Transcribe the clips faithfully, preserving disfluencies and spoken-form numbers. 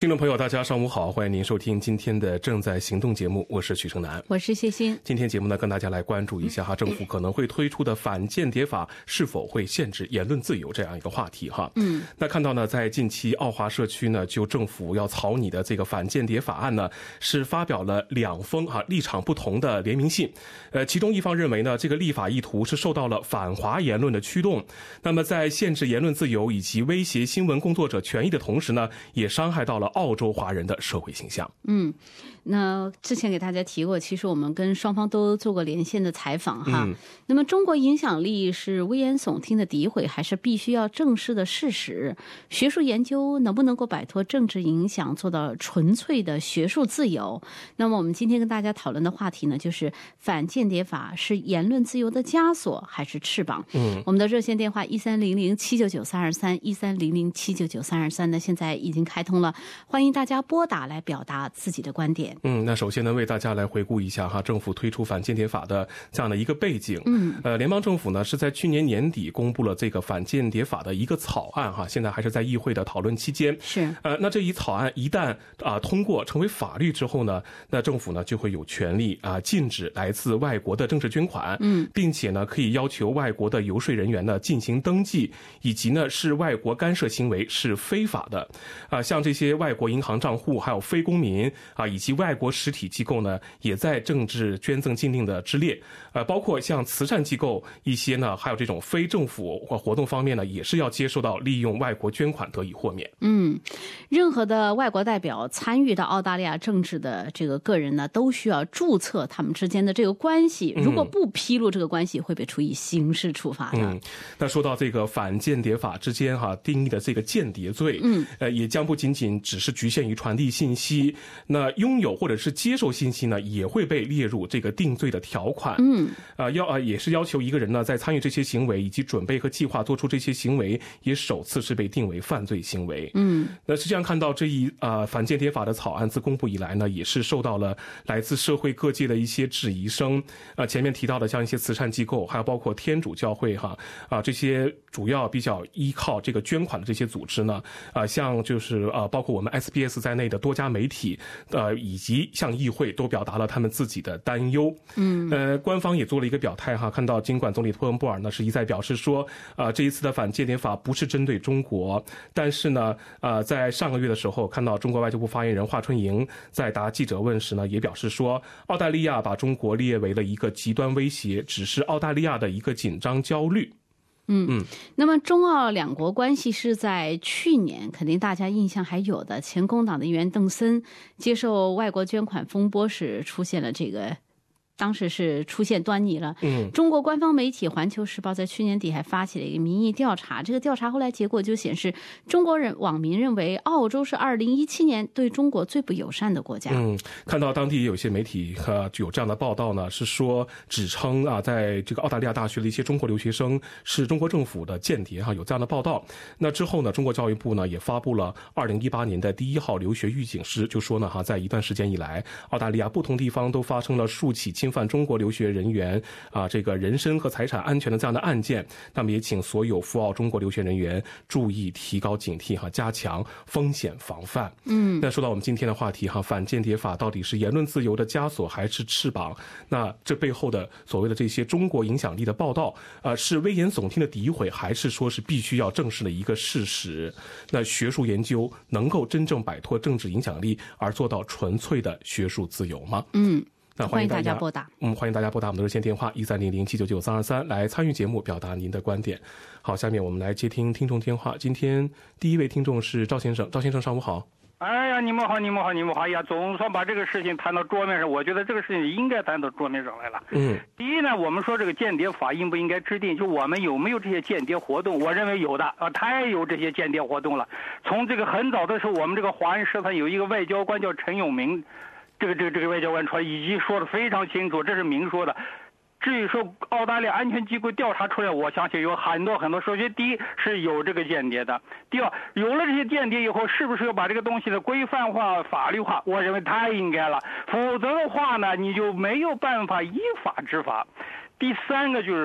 听众朋友大家上午好，欢迎您收听今天的正在行动节目，我是许成南， 我是谢欣。 今天节目呢，跟大家来关注一下哈，政府可能会推出的反间谍法是否会限制言论自由这样一个话题哈。嗯，那看到呢，在近期奥华社区呢，就政府要草拟的这个反间谍法案呢，是发表了两封哈立场不同的联名信。呃，其中一方认为呢，这个立法意图是受到了反华言论的驱动，那么在限制言论自由以及威胁新闻工作者权益的同时呢，也伤害到了澳洲华人的社会形象。 嗯，那之前给大家提过，其实我们跟双方都做过连线的采访哈。嗯、那么中国影响力是危言耸听的诋毁，还是必须要正视的事实？学术研究能不能够摆脱政治影响，做到纯粹的学术自由？那么我们今天跟大家讨论的话题呢，就是反间谍法是言论自由的枷锁还是翅膀？嗯，我们的热线电话一三零零七九九三二三一三零零七九九三二三呢，现在已经开通了，欢迎大家拨打来表达自己的观点。 嗯，那首先呢，为大家来回顾一下哈，政府推出反间谍法的这样的一个背景。嗯，呃，联邦政府呢是在去年年底公布了这个反间谍法的一个草案哈，现在还是在议会的讨论期间。 是， 呃，那这一草案一旦啊、呃、通过成为法律之后呢，那政府呢就会有权利啊、呃、禁止来自外国的政治捐款，嗯，并且呢可以要求外国的游说人员呢进行登记，以及呢是外国干涉行为是非法的。啊、呃，像这些外国银行账户还有非公民啊，以及外国实体机构呢，也在政治捐赠禁令的之列。呃，包括像慈善机构一些呢，还有这种非政府活动方面呢，也是要接受到利用外国捐款得以豁免。 嗯，任何的外国代表参与到澳大利亚政治的这个个人呢，都需要注册他们之间的这个关系。如果不披露这个关系，会被处以刑事处罚的。 嗯，那说到这个反间谍法之间哈定义的这个间谍罪，嗯，呃，也将不仅仅只是局限于传递信息，那拥有或者是接受信息呢，也会被列入这个定罪的条款。嗯，啊、呃，要啊、呃、也是要求一个人呢，在参与这些行为以及准备和计划做出这些行为，也首次是被定为犯罪行为。嗯，那实际上看到这一啊、呃、反间谍法的草案自公布以来呢，也是受到了来自社会各界的一些质疑声。啊、呃，前面提到的像一些慈善机构，还有包括天主教会哈啊、呃、这些主要比较依靠这个捐款的这些组织呢，啊、呃、像就是啊、呃、包括我们 S B S 在内的多家媒体，呃以及像议会都表达了他们自己的担忧。嗯，呃，官方也做了一个表态哈，看到尽管总理托恩布尔呢是一再表示说，啊、呃，这一次的反间谍法不是针对中国，但是呢，呃，在上个月的时候，看到中国外交部发言人华春莹在答记者问时呢，也表示说，澳大利亚把中国列为了一个极端威胁，只是澳大利亚的一个紧张焦虑。 嗯嗯，那么中澳两国关系是在去年，肯定大家印象还有的，前工党的议员邓森接受外国捐款风波时出现了这个。当时是出现端倪了。嗯，中国官方媒体《环球时报》在去年底还发起了一个民意调查，这个调查后来结果就显示，中国人网民认为澳洲是二零一七年对中国最不友善的国家。 嗯，看到当地也有些媒体呃有这样的报道呢，是说指称啊，在这个澳大利亚大学的一些中国留学生是中国政府的间谍哈，有这样的报道。那之后呢，中国教育部呢也发布了二零一八年的第一号留学预警诗，就说呢哈，在一段时间以来，澳大利亚不同地方都发生了数起侵犯中国留学人员啊这个人身和财产安全的这样的案件，那么也请所有赴澳中国留学人员注意提高警惕哈，加强风险防范。嗯，那说到我们今天的话题哈，反间谍法到底是言论自由的枷锁还是翅膀？那这背后的所谓的这些中国影响力的报道，呃，是危言耸听的诋毁，还是说是必须要正视的一个事实？那学术研究能够真正摆脱政治影响力而做到纯粹的学术自由吗？ 嗯。 那欢迎大家拨打， 嗯，欢迎大家拨打我们的热线电话一三零零七九九三二三来参与节目，表达您的观点。好，下面我们来接听听众电话。今天第一位听众是赵先生，赵先生上午好。 哎呀，你们好，你们好，你们好！哎呀，总算把这个事情谈到桌面上，我觉得这个事情应该谈到桌面上来了。嗯，第一呢，我们说这个间谍法应不应该制定，就我们有没有这些间谍活动？我认为有的啊，太有这些间谍活动了。从这个很早的时候，我们这个华人社团有一个外交官叫陈永明。这个这个这个外交官出来已经说得非常清楚，这是明说的。至于说澳大利亚安全机构调查出来，我相信有很多很多。首先，第一是有这个间谍的；第二，有了这些间谍以后，是不是要把这个东西的规范化、法律化？我认为太应该了。否则的话呢，你就没有办法依法执法。第三个就是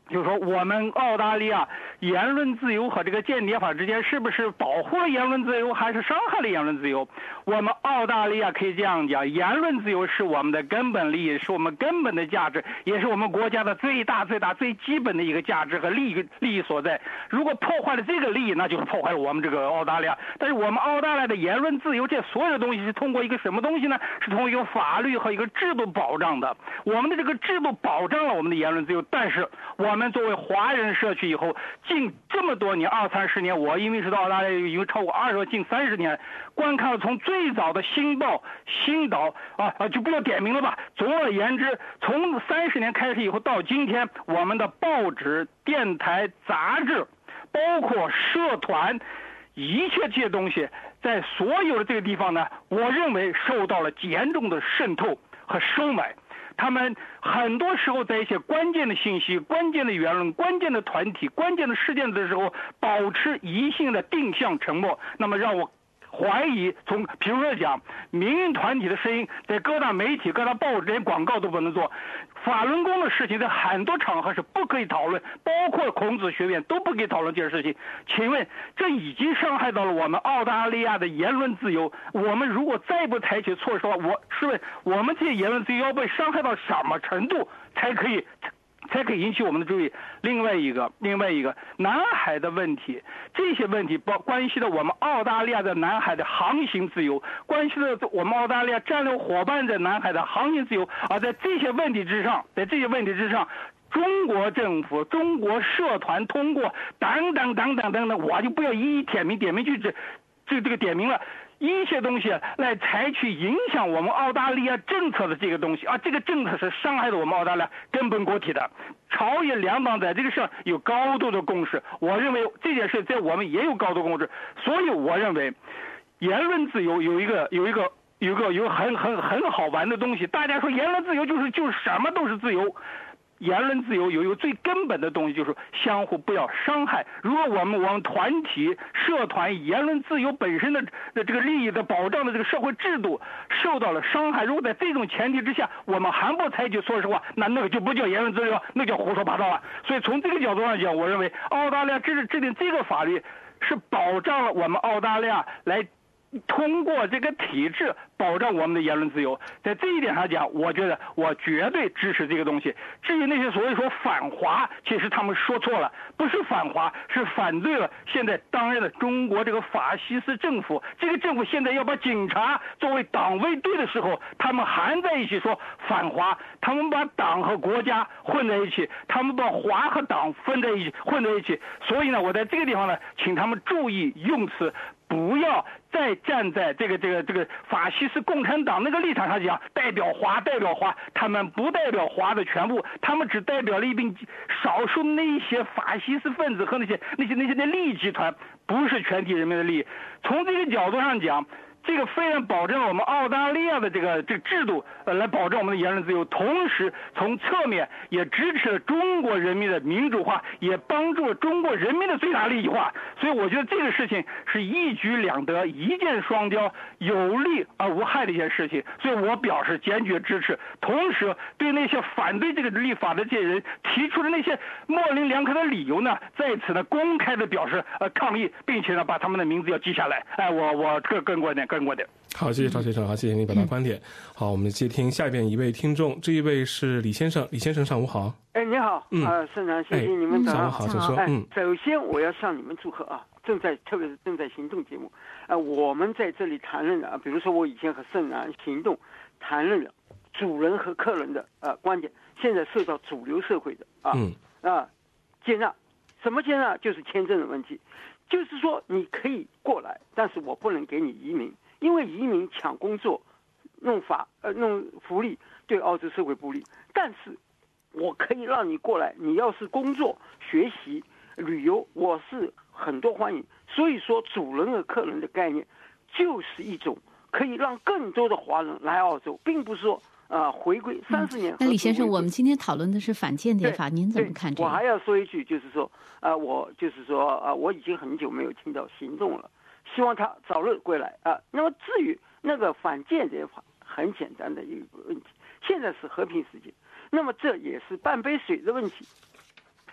就是说，我们澳大利亚言论自由和这个间谍法之间是不是保护了言论自由，还是伤害了言论自由？我们澳大利亚可以这样讲，言论自由是我们的根本利益，是我们根本的价值，也是我们国家的最大、最大、最基本的一个价值和利益利益所在。如果破坏了这个利益，那就是破坏了我们这个澳大利亚。但是我们澳大利亚的言论自由，这所有的东西是通过一个什么东西呢？是通过一个法律和一个制度保障的。我们的这个制度保障了我们的言论自由，但是我们作为华人社区以后近这么多年二三十年，我因为是到澳大利亚已经超过二十近三十年，观看了从最早的新报新岛啊啊就不要点名了吧。总而言之，从三十年开始以后到今天，我们的报纸、电台、杂志，包括社团，一切这些东西，在所有的这个地方呢，我认为受到了严重的渗透和收买。他们很多时候在一些关键的信息、关键的言论、关键的团体、关键的事件的时候，保持一性的定向沉默，那么让我怀疑，从比如说讲民运团体的声音，在各大媒体、各大报纸连广告都不能做，法轮功的事情在很多场合是不可以讨论，包括孔子学院都不可以讨论这件事情。请问，这已经伤害到了我们澳大利亚的言论自由。我们如果再不采取措施的话，我是问我们这些言论自由要被伤害到什么程度才可以？才可以引起我们的注意。另外一个，另外一个南海的问题，这些问题包关系到我们澳大利亚的南海的航行自由，关系到我们澳大利亚战略伙伴在南海的航行自由。而在这些问题之上，在这些问题之上，中国政府、中国社团通过等等等等等等，我就不要一一点名点名去这这这个点名了。一些东西来采取影响我们澳大利亚政策的这个东西，而这个政策是伤害了我们澳大利亚根本国体的。朝野两党在这个事上有高度的共识，我认为这件事在我们也有高度共识。所以我认为，言论自由有一个有一个有一个有很很很好玩的东西。大家说言论自由就是就是什么都是自由。言论自由有一个最根本的东西，就是相互不要伤害。如果我们我们团体、社团言论自由本身的的这个利益的保障的这个社会制度受到了伤害，如果在这种前提之下，我们还不采取措施的话，那那个就不叫言论自由，那叫胡说八道了。所以从这个角度上讲，我认为澳大利亚制制定这个法律是保障了我们澳大利亚来通过这个体制保障我们的言论自由。在这一点上讲，我觉得我绝对支持这个东西。至于那些所谓说反华，其实他们说错了，不是反华，是反对了现在当任的中国这个法西斯政府。这个政府现在要把警察作为党卫队的时候，他们还在一起说反华，他们把党和国家混在一起，他们把华和党分在一起混在一起。所以呢，我在这个地方呢，请他们注意用词，不要再站在这个这个这个法西斯共产党那个立场上讲代表华代表华，他们不代表华的全部，他们只代表了一并少数那一些法西斯分子和那些那些那些的利益集团，不是全体人民的利益。从这个角度上讲，这个虽然保证了我们澳大利亚的这个这个制度，呃，来保证我们的言论自由，同时从侧面也支持了中国人民的民主化，也帮助了中国人民的最大利益化。所以我觉得这个事情是一举两得，一箭双雕，有利而无害的一件事情。所以我表示坚决支持。同时，对那些反对这个立法的这些人提出的那些模棱两可的理由呢，在此呢公开的表示呃抗议，并且呢把他们的名字要记下来。哎，我我这个跟过点跟过点。 好，谢谢赵先生，好，谢谢您表达观点。好，我们接听下边一位听众，这一位是李先生，李先生上午好。 哎，你好，嗯，啊，盛长，谢谢你们早上好，请说。 嗯，首先我要向你们祝贺啊，正在特别是正在行动节目，啊，我们在这里谈论的啊，比如说我以前和盛长行动谈论了主人和客人的啊观点，现在受到主流社会的啊、嗯、啊接纳，什么接纳？就是签证的问题。就是说你可以过来，但是我不能给你移民，因为移民抢工作、弄法呃弄福利对澳洲社会不利。但是我可以让你过来，你要是工作、学习、旅游，我是很多欢迎。所以说，主人和客人的概念就是一种可以让更多的华人来澳洲，并不是说啊、呃、回归三十年、嗯。 那李先生，我们今天讨论的是反间谍法，您怎么看这个？ 我还要说一句，就是说。啊、呃，我就是说啊、呃，我已经很久没有听到行动了，希望他早日归来啊、呃。那么至于那个反间谍法，很简单的一个问题，现在是和平时间，那么这也是半杯水的问题。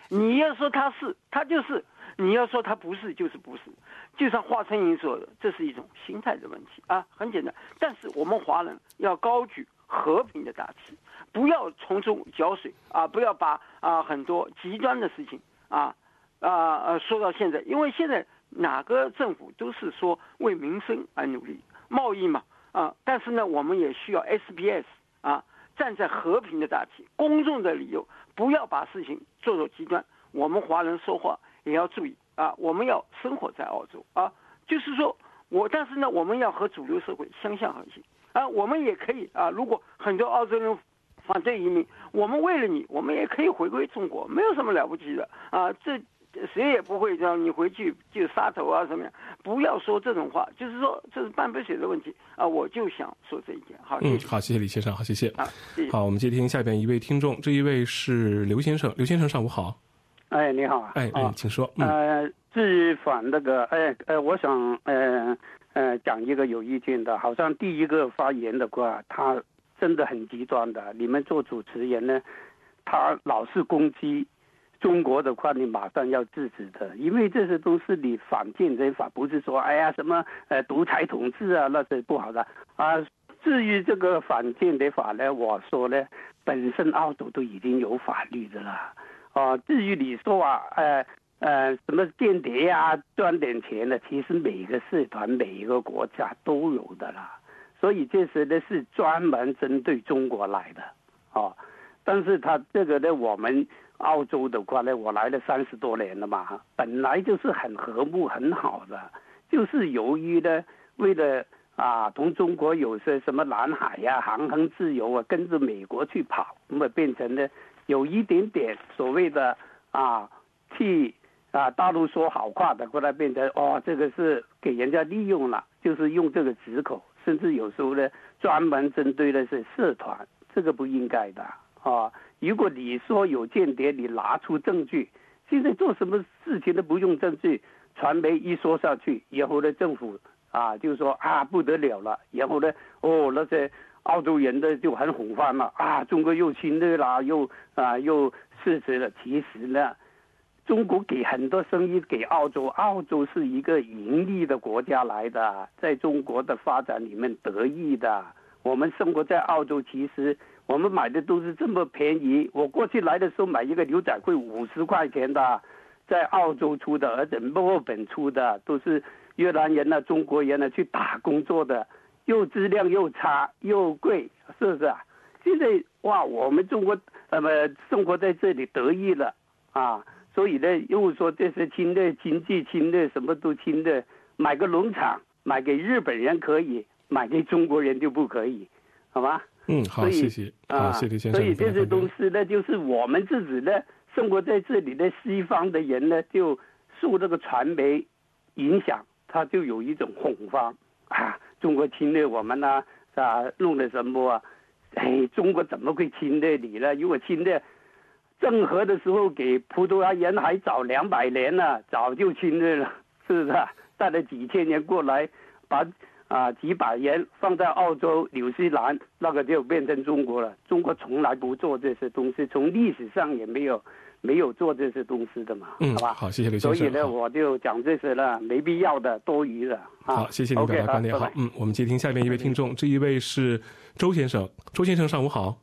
你要说它是，它就是；你要说它不是，就是不是。就像华春莹说的，这是一种心态的问题啊，很简单。但是我们华人要高举和平的大旗，不要从中搅水啊，不要把啊很多极端的事情啊啊呃说到现在，因为现在哪个政府都是说为民生而努力，贸易嘛啊，但是呢，我们也需要 S B S 啊，站在和平的大旗，公众的理由，不要把事情做到极端。我们华人说话也要注意啊，我们要生活在澳洲啊，就是说我，但是呢，我们要和主流社会相向而行啊，我们也可以啊，如果很多澳洲人反对移民，我们为了你，我们也可以回归中国，没有什么了不起的啊，这谁也不会让你回去就杀头啊什么样，不要说这种话，就是说这是半杯水的问题啊，我就想说这一点。好， 嗯，好，谢谢李先生，好，谢谢。 啊，谢谢。 好，我们接听下边一位听众，这一位是刘先生，刘先生上午好。 哎，你好。 哎哎，请说。嗯、 呃，至于反那个，哎呃，我想呃呃讲一个有意见的，好像第一个发言的话，他真的很极端的。你们做主持人呢，他老是攻击中国的话，你马上要制止的，因为这些都是你反间谍法，不是说哎呀什么呃独裁统治啊，那是不好的啊。至于这个反间谍法呢，我说呢，本身澳洲都已经有法律的了。啊，至于你说啊，呃呃，什么间谍啊，赚点钱的，其实每个社团、每一个国家都有的啦。所以这些呢是专门针对中国来的，哦。但是他这个呢，我们澳洲的话呢，我来了三十多年了嘛，本来就是很和睦、很好的，就是由于呢，为了啊，同中国有些什么南海呀、啊、航行自由啊，跟着美国去跑，那么变成呢。有一点点所谓的啊，替啊大陆说好话的，过来变成哦，这个是给人家利用了，就是用这个藉口，甚至有时候呢，专门针对的是社团，这个不应该的啊。如果你说有间谍，你拿出证据，现在做什么事情都不用证据，传媒一说下去，然后呢，政府啊就说啊不得了了，然后呢，哦那些。澳洲人的就很恐慌了啊！中国又侵略了，又啊又失职了。其实呢，中国给很多生意给澳洲，澳洲是一个盈利的国家来的，在中国的发展里面得益的。我们生活在澳洲，其实我们买的都是这么便宜。我过去来的时候买一个牛仔裤五十块钱的，在澳洲出的，而且墨尔本出的，都是越南人啊、中国人啊去打工做的。又质量又差又贵，是不是啊？现在哇，我们中国呃么生活在这里得益了啊，所以呢，又说这些侵略经济侵略什么都侵略，买个农场买给日本人可以，买给中国人就不可以，好吗？ 嗯，好，谢谢啊，谢谢先生。 所以这些东西呢，就是我们自己呢，生活在这里的西方的人呢，就受这个传媒影响，他就有一种恐慌啊。中国侵略我们呢、啊，啊，弄了什么啊？哎，中国怎么会侵略你呢？如果侵略，郑和的时候给葡萄牙人还早两百年了，早就侵略了，是不是？带了几千年过来，把啊几百人放在澳洲、纽西兰，那个就变成中国了。中国从来不做这些东西，从历史上也没有。没有做这些东西的嘛， 嗯， 好吧， 好，谢谢刘先生。 所以呢，我就讲这些了，没必要的，多余的。啊、 好，谢谢您表达观点。好，嗯，我们接听下面一位听众，这一位是周先生，周先生上午好。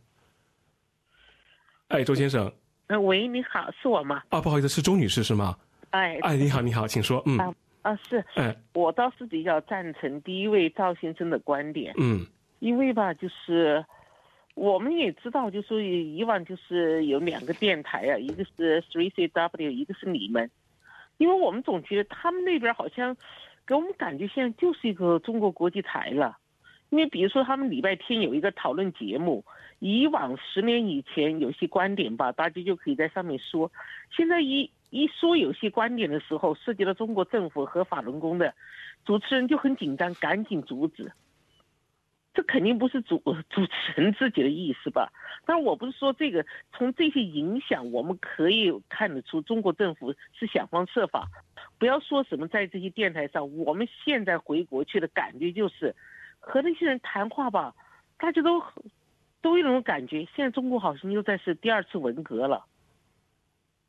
哎，周先生。 呃，喂，你好，是我吗？ 啊，不好意思，是周女士是吗？ 哎， 哎，你好，你好，请说。嗯， 啊，啊是， 哎， 我倒是比较赞成第一位赵先生的观点。 嗯， 因为吧，就是。我们也知道，就是以往就是有两个电台啊，一个是 三 C W， 一个是你们，因为我们总觉得他们那边好像给我们感觉现在就是一个中国国际台了。因为比如说他们礼拜天有一个讨论节目，以往十年以前有些观点吧，大家就可以在上面说，现在一一说有些观点的时候，涉及到中国政府和法轮功的，主持人就很紧张，赶紧阻止。这肯定不是主主持人自己的意思吧？但是我不是说这个，从这些影响，我们可以看得出中国政府是想方设法。不要说什么在这些电台上，我们现在回国去的感觉就是和那些人谈话吧，大家都都有那种感觉，现在中国好像又在是第二次文革了。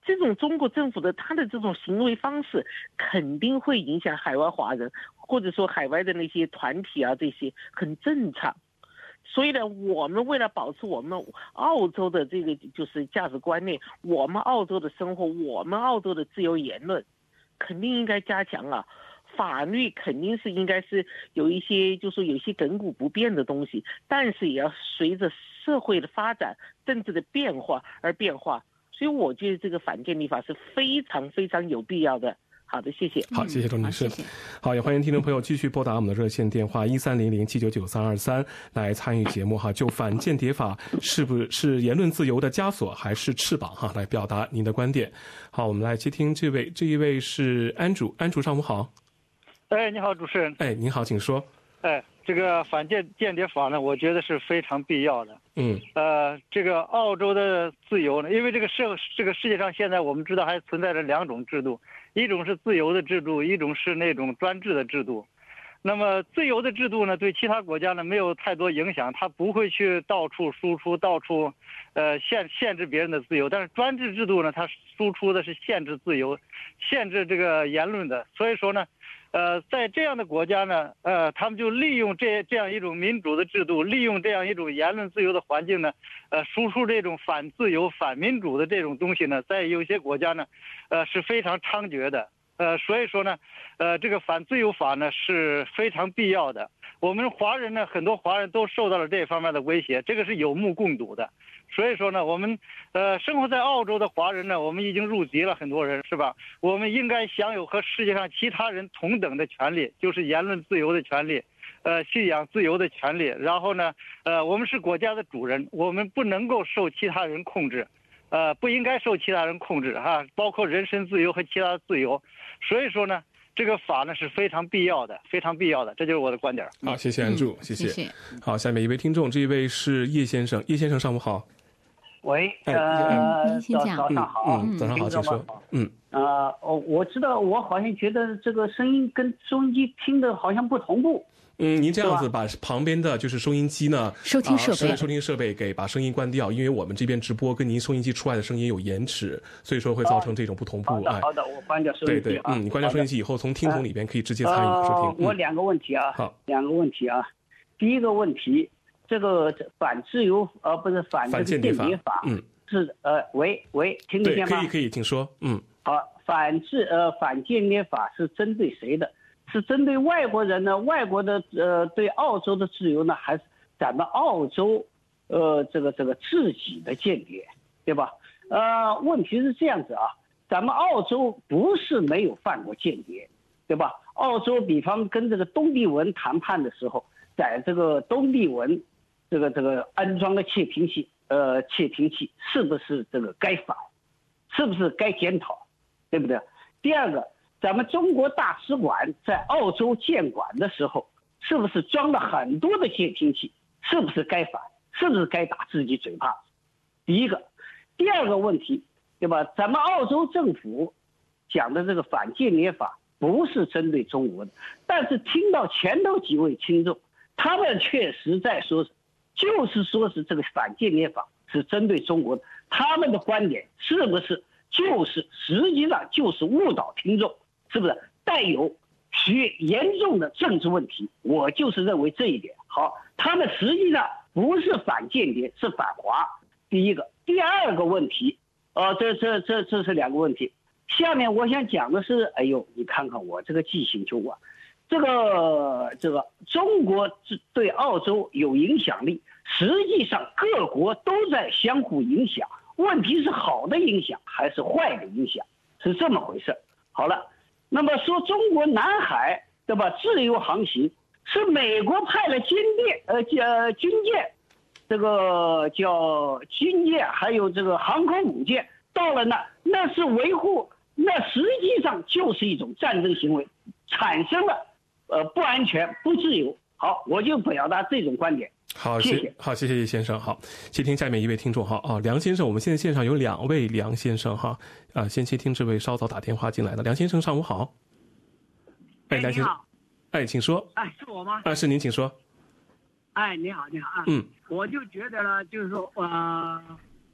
这种中国政府的他的这种行为方式，肯定会影响海外华人，或者说海外的那些团体啊，这些很正常。所以呢，我们为了保持我们澳洲的这个就是价值观念，我们澳洲的生活，我们澳洲的自由言论，肯定应该加强啊。法律肯定是应该是有一些，就是有一些亘古不变的东西，但是也要随着社会的发展、政治的变化而变化。所以我觉得这个反间谍法是非常非常有必要的。好的，谢谢。 好，谢谢周女士。 嗯、好, 好，也欢迎听众朋友继续拨打我们的热线电话一三零零七九九三二三来参与节目哈。就反间谍法是不是言论自由的枷锁还是翅膀哈，来表达您的观点。好，我们来接听这位，这一位是安主，安主上午好。 哎，你好，主持人。 哎，您好，请说。 哎，这个反间间谍法呢，我觉得是非常必要的。 嗯。 呃，这个澳洲的自由呢，因为这个社这个世界上现在我们知道还存在着两种制度，一种是自由的制度，一种是那种专制的制度。那么自由的制度呢，对其他国家呢没有太多影响，它不会去到处输出、到处，呃限限制别人的自由。但是专制制度呢，它输出的是限制自由、限制这个言论的。所以说呢。呃，在这样的国家呢，呃，他们就利用这这样一种民主的制度，利用这样一种言论自由的环境呢，呃，输出这种反自由、反民主的这种东西呢，在有些国家呢，呃，是非常猖獗的。呃，所以说呢，呃，这个反自由法呢是非常必要的。我们华人呢，很多华人都受到了这方面的威胁，这个是有目共睹的。所以说呢，我们呃生活在澳洲的华人呢，我们已经入籍了，很多人是吧？我们应该享有和世界上其他人同等的权利，就是言论自由的权利，呃，信仰自由的权利。然后呢，呃，我们是国家的主人，我们不能够受其他人控制，呃，不应该受其他人控制哈，包括人身自由和其他自由。所以说呢，这个法呢是非常必要的，非常必要的，这就是我的观点。 好，谢谢安柱， 嗯、 谢谢谢。 好，下面一位听众，这一位是叶先生，叶先生上午好。 喂， 哎、 呃，早早上好， 嗯，早上好，请说。嗯， 呃，我我知道，我好像觉得这个声音跟收音机听的好像不同步。 嗯，您这样子把旁边的就是收音机呢， 收听设备、 啊、收听设备给把声音关掉，因为我们这边直播跟您收音机出来的声音有延迟，所以说会造成这种不同步。 哦、好的，好的，我关掉收音机。 对对，嗯，你关掉收音机以后，从听筒里边可以直接参与收听。 呃嗯、我两个问题啊， 好， 两个问题啊。第一个问题，这个反自由呃不是反这个间谍法， 嗯。 是呃，喂喂，听得见吗？ 可以可以，请说。嗯， 好，反制呃反间谍法是针对谁的？是针对外国人呢？外国的呃对澳洲的自由呢？还是咱们澳洲呃这个这个自己的间谍，对吧？呃，问题是这样子啊，咱们澳洲不是没有犯过间谍，对吧？澳洲比方跟这个东帝汶谈判的时候，在这个东帝汶这个这个安装的窃听器。呃，窃听器是不是这个该反，是不是该检讨，对不对？第二个，咱们中国大使馆在澳洲建馆的时候，是不是装了很多的窃听器？是不是该反？是不是该打自己嘴巴？第一个，第二个问题，对吧？咱们澳洲政府讲的这个反间谍法不是针对中国的，但是听到前头几位听众，他们确实在说。就是说是这个反间谍法是针对中国的，他们的观点是不是就是实际上就是误导听众，是不是带有许严重的政治问题？我就是认为这一点。好，他们实际上不是反间谍，是反华。第一个，第二个问题，呃，这这这这是两个问题。下面我想讲的是，哎呦，你看看我这个记性就晚。这个这个中国对澳洲有影响力，实际上各国都在相互影响，问题是好的影响还是坏的影响，是这么回事。好了，那么说中国南海对吧，自由航行是美国派了军舰呃叫军舰，这个叫军舰还有这个航空母舰到了那，那是维护，那实际上就是一种战争行为，产生了。呃，不安全，不自由。好，我就表达这种观点。 好， 谢谢。 好，谢谢叶先生。好，接听下面一位听众哈啊，梁先生，我们现在线上有两位梁先生哈啊，先接听这位稍早打电话进来的梁先生，上午好。 哎，梁先生， 哎，请说。 哎，是我吗？ 啊，是您，请说。 哎，你好，你好啊。 嗯， 我就觉得呢，就是说，呃，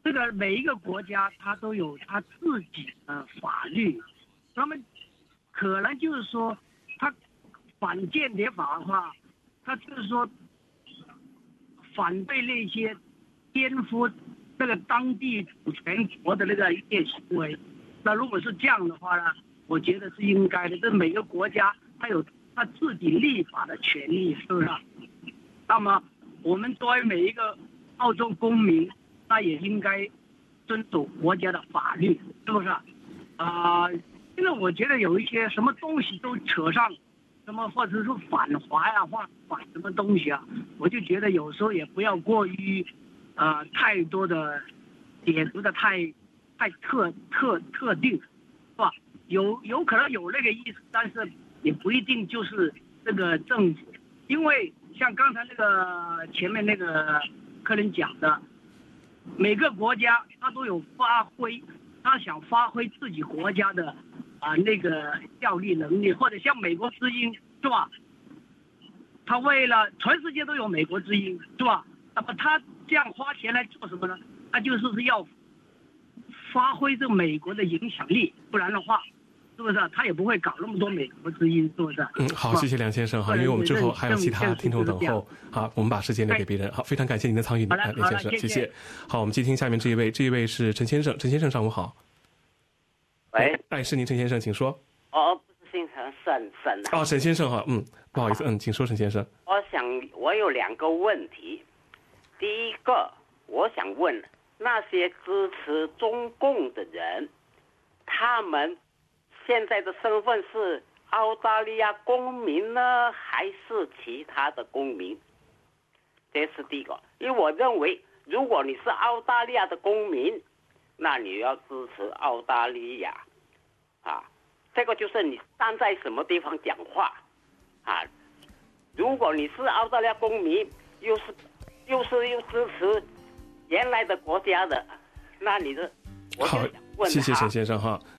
这个每一个国家它都有它自己的法律，那么可能就是说，它反间谍法的话，它就是说反对那些颠覆这个当地主权国的那个一些行为。那如果是这样的话呢，我觉得是应该的。这每个国家它有它自己立法的权利，是不是？那么我们作为每一个澳洲公民，那也应该遵守国家的法律，是不是？啊、呃，因为我觉得有一些什么东西都扯上，什么或者是反华呀、啊，或反什么东西啊，我就觉得有时候也不要过于，呃，太多的解读的太太特特特定，是吧？有有可能有那个意思，但是也不一定就是这个政府，因为像刚才那个前面那个客人讲的，每个国家他都有发挥，他想发挥自己国家的啊、呃、那个效力能力，或者像美国之音是吧？他为了全世界都有美国之音是吧？那么他这样花钱来做什么呢？他就是是要发挥这美国的影响力，不然的话。是不是？他也不会搞那么多美国之音，是不是？ 嗯，好，谢谢梁先生哈，因为我们之后还有其他听众等候，好，我们把时间留给别人。好，非常感谢您的参与，梁先生，谢谢。好，我们接听下面这一位，这一位是陈先生，陈先生上午好。 喂， 哎，是您陈先生，请说。 哦，不是姓陈，沈沈哦，沈先生哈，嗯，不好意思，嗯，请说，沈先生。 我想我有两个问题，第一个，我想问那些支持中共的人，他们现在的身份是澳大利亚公民呢，还是其他的公民？这是第一个。因为我认为，如果你是澳大利亚的公民，那你要支持澳大利亚，啊，这个就是你站在什么地方讲话，啊，如果你是澳大利亚公民，又是又是又支持原来的国家的，那你的我就想问， 谢谢沈先生哈。